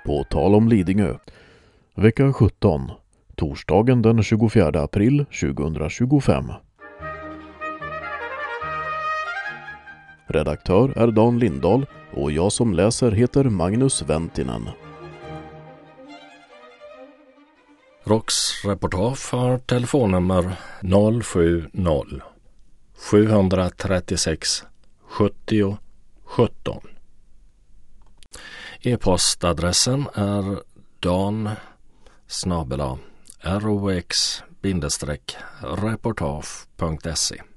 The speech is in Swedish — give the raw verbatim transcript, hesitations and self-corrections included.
På tal om Lidingö. Vecka sjutton. Torsdagen den tjugofjärde april tjugohundratjugofem. Redaktör är Dan Lindahl och jag som läser heter Magnus Ventinen. Rox reportage har telefonnummer noll sju noll sju tre sex sjuttio sjutton. E-postadressen är dan snabel-a rox reportage punkt se.